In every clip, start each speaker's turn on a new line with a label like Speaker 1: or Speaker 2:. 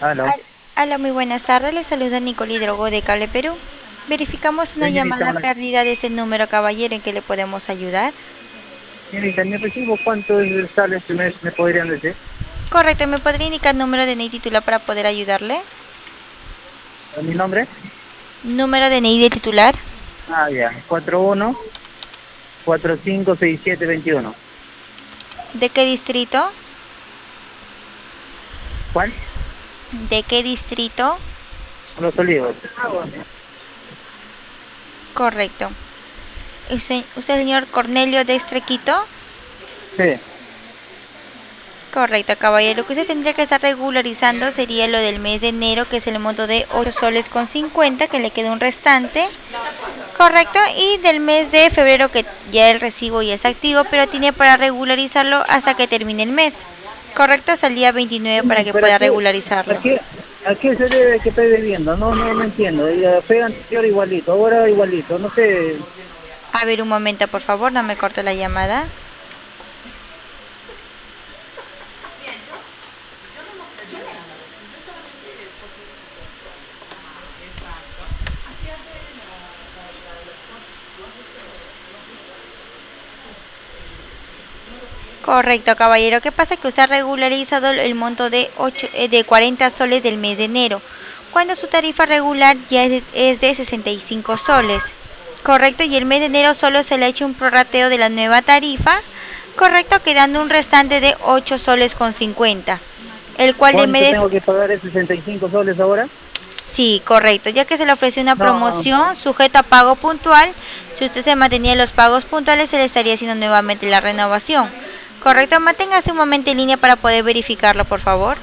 Speaker 1: Aló,
Speaker 2: Hola, muy buenas tardes. Les saluda Nicole Hidrogo de Cable Perú. Verificamos una
Speaker 1: señorita,
Speaker 2: llamada perdida de ese número, caballero, en que le podemos ayudar.
Speaker 1: señorita, ¿mi recibo cuánto sale este mes? ¿Me podrían decir?
Speaker 2: Correcto, ¿me podría indicar número de DNI titular para poder ayudarle?
Speaker 1: ¿Mi nombre?
Speaker 2: Número de DNI de titular.
Speaker 1: Ah, ya, 41456721.
Speaker 2: ¿De qué distrito?
Speaker 1: ¿Cuál?
Speaker 2: ¿De qué distrito?
Speaker 1: Los Olivos.
Speaker 2: Correcto. ¿Usted, señor Cornelio de Estrequito?
Speaker 1: Sí.
Speaker 2: Correcto, caballero. Lo que usted tendría que estar regularizando sería lo del mes de enero, que es el monto de 8 soles con 50, que le queda un restante. Correcto, y del mes de febrero, que ya el recibo ya está activo, pero tiene para regularizarlo hasta que termine el mes. Correcto, hasta el día 29 para que
Speaker 1: ¿Pero
Speaker 2: pueda regularizarlo.
Speaker 1: a qué se debe que estoy debiendo? No entiendo. Fue anterior igualito, ahora igualito, no sé.
Speaker 2: A ver, un momento, por favor, no me corte la llamada. Correcto, caballero. ¿Qué pasa? Que usted ha regularizado el monto de 40 soles del mes de enero, cuando su tarifa regular ya es de 65 soles. Correcto, y el mes de enero solo se le ha hecho un prorrateo de la nueva tarifa, correcto, quedando un restante de 8 soles con 50, el cual en
Speaker 1: ¿Cuánto
Speaker 2: vez
Speaker 1: tengo
Speaker 2: de...
Speaker 1: que pagar? ¿Es 65 soles ahora?
Speaker 2: Sí, correcto, ya que se le ofreció una
Speaker 1: No,
Speaker 2: promoción sujeta a pago puntual, si usted se mantenía en los pagos puntuales, se le estaría haciendo nuevamente la renovación. Correcto, manténgase un momento en línea para poder verificarlo, por favor.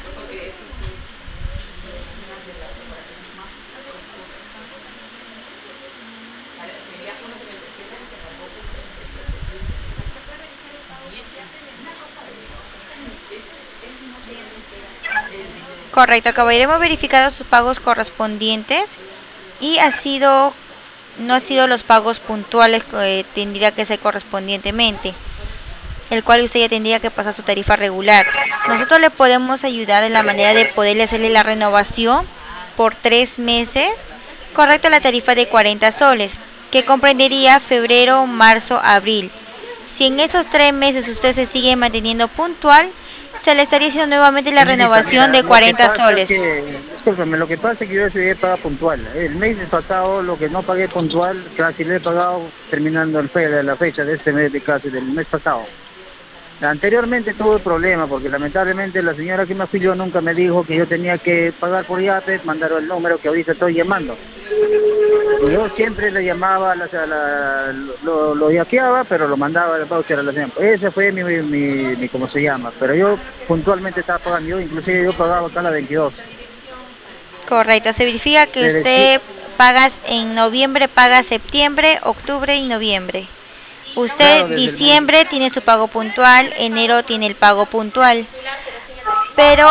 Speaker 2: Correcto, caballero, hemos verificado sus pagos correspondientes y no ha sido los pagos puntuales que tendría que ser correspondientemente, el cual usted ya tendría que pasar su tarifa regular. Nosotros le podemos ayudar en la manera de poderle hacerle la renovación por 3 meses, correcto, la tarifa de 40 soles, que comprendería febrero, marzo, abril. Si en esos 3 meses usted se sigue manteniendo puntual, se le estaría haciendo nuevamente la
Speaker 1: señorita,
Speaker 2: renovación
Speaker 1: mira,
Speaker 2: de
Speaker 1: lo que
Speaker 2: 40
Speaker 1: pasa
Speaker 2: soles.
Speaker 1: que, discúlpeme, lo que pasa es que yo decidí pagar puntual. El mes pasado, lo que no pagué puntual, casi le he pagado terminando la fecha de este mes, de casi del mes pasado. Anteriormente tuve problema porque lamentablemente la señora que me afilió nunca me dijo que yo tenía que pagar por Yape, mandaron el número que ahorita estoy llamando. Y yo siempre le llamaba, lo yapeaba, pero lo mandaba el voucher a la señora. Ese fue ¿cómo se llama? Pero yo puntualmente estaba pagando, yo inclusive yo pagaba cada 22.
Speaker 2: Correcto, se verifica que
Speaker 1: Desde que,
Speaker 2: usted paga en noviembre, paga septiembre, octubre y noviembre. Usted
Speaker 1: claro, desde el mes.
Speaker 2: diciembre tiene su pago puntual, enero tiene el pago puntual, pero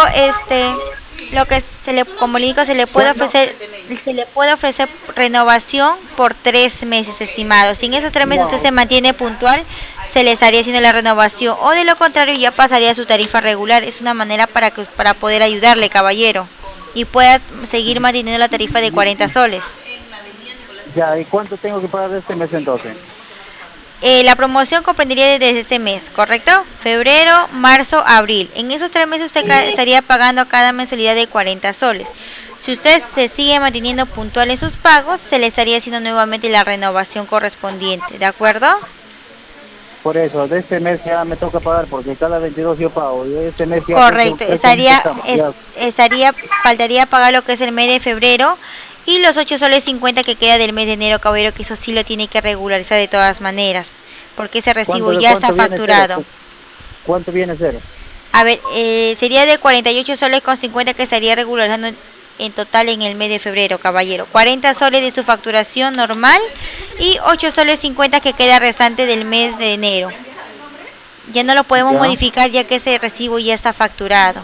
Speaker 2: lo que como le digo,
Speaker 1: ¿Cuándo?
Speaker 2: se le puede ofrecer renovación por 3 meses estimados. Si en esos 3 meses usted
Speaker 1: No,
Speaker 2: se mantiene puntual, se le estaría haciendo la renovación, o de lo contrario ya pasaría a su tarifa regular. Es una manera para poder ayudarle, caballero, y pueda seguir manteniendo la tarifa de 40 soles.
Speaker 1: ya, ¿y cuánto tengo que pagar de este mes entonces?
Speaker 2: La promoción comprendería desde este mes, ¿correcto? Febrero, marzo, abril. En esos 3 meses usted estaría pagando cada mensualidad de 40 soles. Si usted se sigue manteniendo puntual en sus pagos, se le estaría haciendo nuevamente la renovación correspondiente, ¿de acuerdo?
Speaker 1: Por eso, de este mes ya me toca pagar porque cada 22 yo pago. Y este mes ya, pues,
Speaker 2: Correcto,
Speaker 1: este mes estamos, ya.
Speaker 2: faltaría pagar lo que es el mes de febrero y los 8 soles 50 que queda del mes de enero, caballero, que eso sí lo tiene que regularizar de todas maneras, porque ese recibo ya está
Speaker 1: ¿Cuánto viene cero?
Speaker 2: facturado.
Speaker 1: ¿Cuánto viene cero?
Speaker 2: A ver, sería de 48 soles con 50 que estaría regularizando en total en el mes de febrero, caballero. 40 soles de su facturación normal y 8 soles 50 que queda restante del mes de enero. Ya no lo podemos
Speaker 1: Ya,
Speaker 2: modificar ya que ese recibo ya está facturado.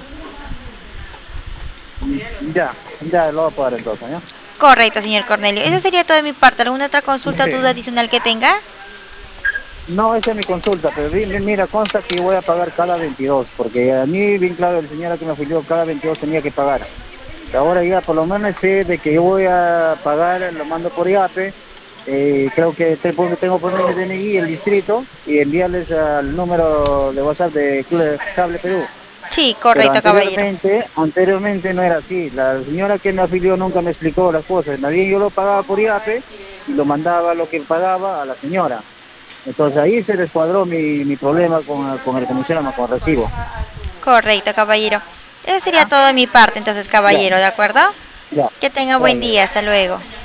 Speaker 1: ya lo voy a pagar entonces, ¿ya?
Speaker 2: Correcto, señor Cornelio. Eso sería todo de mi parte. ¿Alguna otra consulta, duda
Speaker 1: Sí.
Speaker 2: adicional que tenga?
Speaker 1: No, esa es mi consulta, pero mira, consta que voy a pagar cada 22, porque a mí, bien claro, el señor que me afilió, cada 22 tenía que pagar. Ahora ya por lo menos sé de que yo voy a pagar, lo mando por IAPE. Creo que tengo por medio de DNI el distrito y enviarles al número de WhatsApp de Cable Perú.
Speaker 2: Sí,
Speaker 1: Pero
Speaker 2: correcto, caballero.
Speaker 1: anteriormente no era así. La señora que me afilió nunca me explicó las cosas. Más bien yo lo pagaba por IAPE y lo mandaba lo que pagaba a la señora. Entonces ahí se descuadró mi problema con el, ¿cómo se llama? Con el recibo.
Speaker 2: Correcto, caballero. Eso sería
Speaker 1: ¿Ya?
Speaker 2: todo de mi parte, entonces,
Speaker 1: Ya,
Speaker 2: caballero, ¿de acuerdo?
Speaker 1: ya.
Speaker 2: Que tenga buen
Speaker 1: Vale.
Speaker 2: día, hasta luego.